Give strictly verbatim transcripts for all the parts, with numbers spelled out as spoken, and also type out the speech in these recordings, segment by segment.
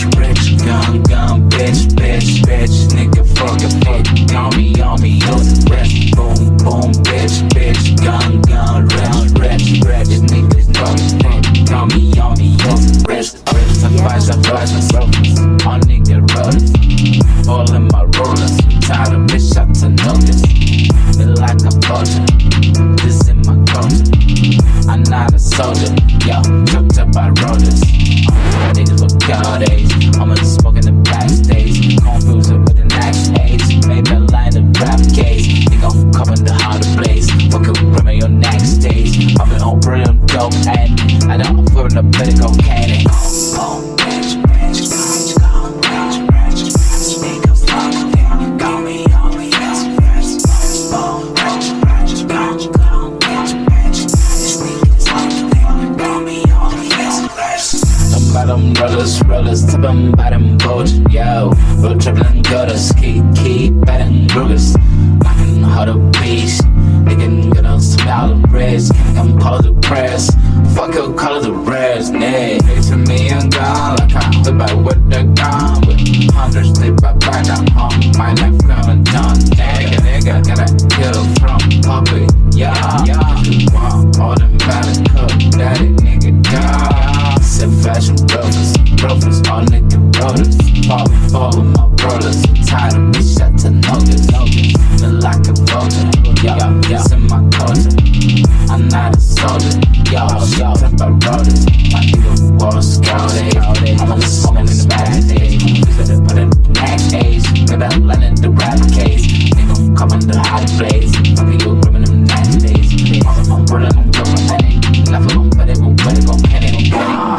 rich, rich, gun, gun, bitch, bitch, bitch, nigga, fuck it, fuck, call me, on me, on the rest, boom, boom, bitch, bitch, gun, gun, rich, rich, rich, niggas, fuck it, fuck, call me, on me, on the rest, rest, I flash, I flash, I focus, on nigga rollers, all in my rollers, tired of bitch, I to notice, feel like a vulture, this in my culture, I'm not a soldier, yo, choked up by rollers. Niggas with God age, I'm in smoking the backstage, confused with the next age, maybe a line of rap case, they gon' come in the harder place, fuck it, bring me your next stage, I've been on brilliant dope and I don't feel the medical candy. Boom, bitch, bitch, bitch, go, bitch, bitch, nigga, fuck it, call me on me, yes, yes, boom, bitch, bitch, go, go, bitch, bitch, this nigga, fuck it, call me on me, yes, yes. Bottom rollers, rollers, tip them bottom boat, yo. Road traveling gutters, keep, keep batting rulers. Knocking hard to beast, they can get on smell the breads, can come call the press. Fuck you, call the rest, nay. Hey, to me, I'm gone, like I'm the by with the gun. With hundreds, they by back, I'm home. My life coming down, nigga, nigga, gotta kill from puppy, yeah. You want all them bad cook, daddy, nigga, yeah. Fashion brothers, brothers, all nigga rollers. Follow, follow my brothers. Tired of bitch, I to notice. Feel like a vulture, yo, it's in my culture. I'm not a soldier, yo, yo, type of rollers. My nigga was scouted. I'm only smoking in the backstage. Visit put in the next age. Maybe I'm letting the rap case. Nigga come in the hot place. Fucking you, gripping them next days. I'm rolling, I'm going, left alone, but it won't, but it gon' get it.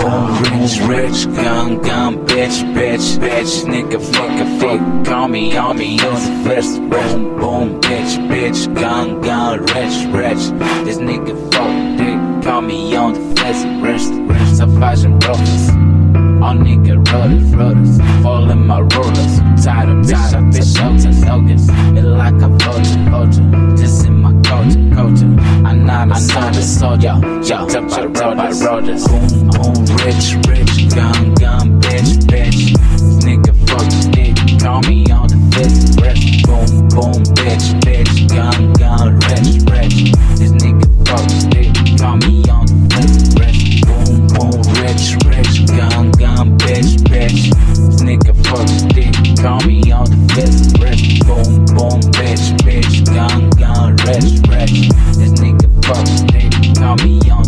Rich, rich, gun, gun, bitch, bitch, bitch, nigga, fuck a fuck, call me, call me, on the first, boom, boom, bitch, bitch, gun, gun, rich, rich, this nigga fuck, dick, call me on the first, rest, rest, so fashion brothers, all nigga rollers, rollers, fall in my rollers, tired of bitch, I bitch, out and focus, feel like a vulture, vulture, this in my culture, culture, I'm not a, I'm not a soldier, yo, top by rollers, rollers, boom, boom, rich, rich, gun, gun, bitch, bitch, this nigga fuck dick, call me on the fifth, rest, boom, boom, bitch, bitch, gun, gun, rich, rich, this nigga fuck dick, call me on the fifth, rest, boom, boom, rich, rich, gun, gun, bitch, bitch, this nigga fuck dick, call me on the fifth, rest, boom, boom, bitch, bitch, gun, gun, rich, rich, this nigga fuck dick, call me on